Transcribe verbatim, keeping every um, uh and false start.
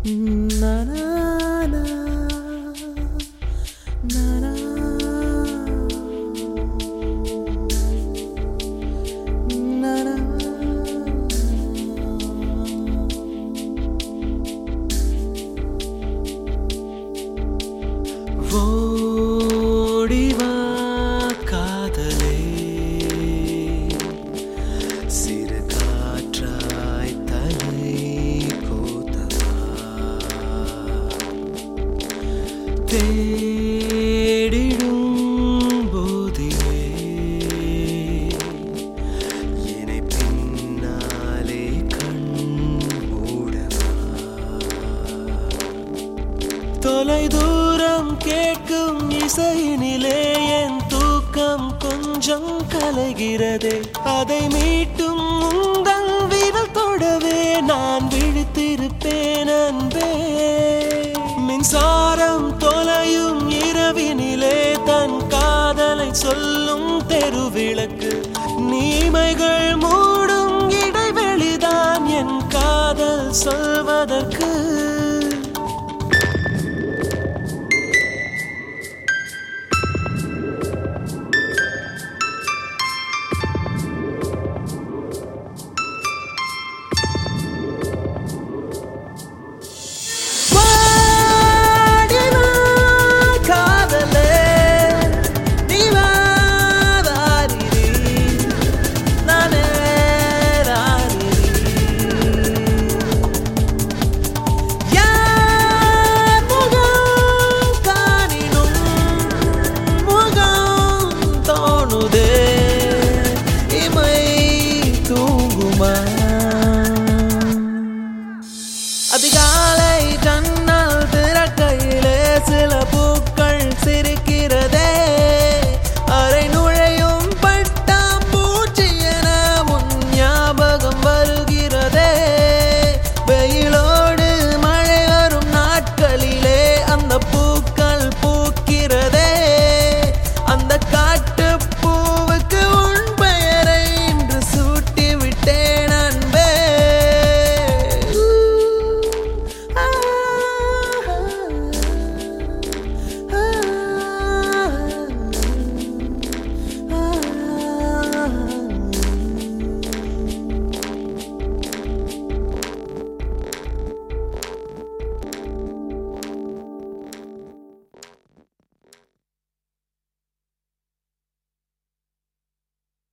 ஓடிவா காதலே சிறு காற்றாய் தலை கோத்தவா தேடிடும் போதிலே என்னை பின்னாலே கண் மூடவா தொலை தூரம் கேட்கும் இசையினிலே என் தூக்கம் கொஞ்சம் கலைகிறதே அதை மீட்டும் உங்கள் விரல் தொடவே நான் விழித்திருப்பேன் அன்பே மின்சாரம் தொலையும் இரவினிலே தன் காதலை சொல்லும் தெருவிளக்கு நீமைகள் மூடும் இடைவெளிதான் என் காதல் சொல்வதற்கு அதிகாலை